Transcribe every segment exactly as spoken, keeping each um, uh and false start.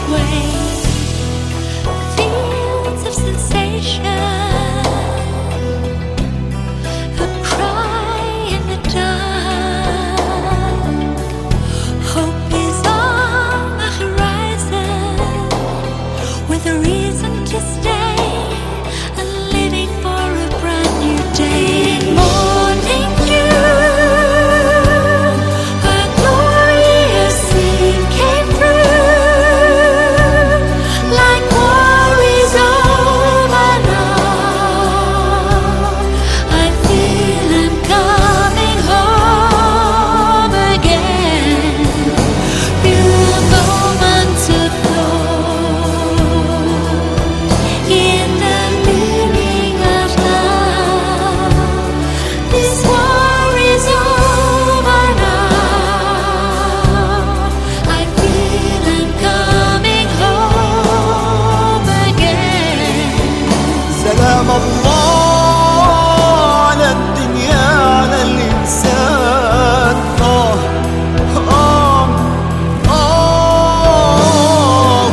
sway, fields of sensation, a cry in the dark. Hope is on the horizon, with a reason to stay, and living for a brand new day. Morning dew, a glorious scene came through, like war is over now. I feel I'm coming home again. Beautiful moments of gold in the meaning of love. This war is over now. I feel I'm coming home again. سلام الله على الدنيا على الإنسان. آه آه آه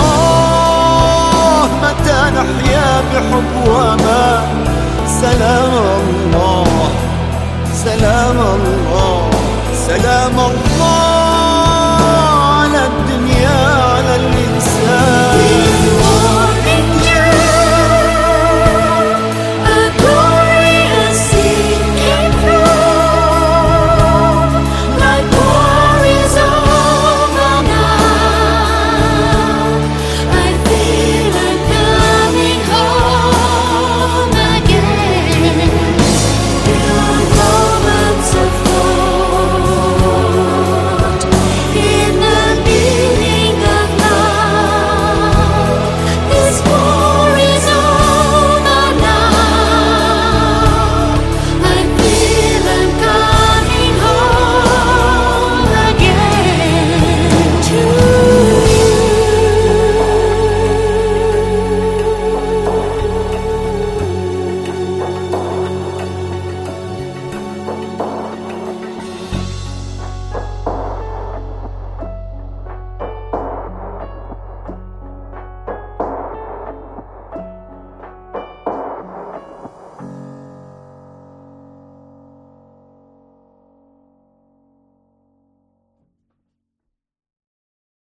آه متى نحيا بحب وأمان. سلام الله سلام الله سلام الله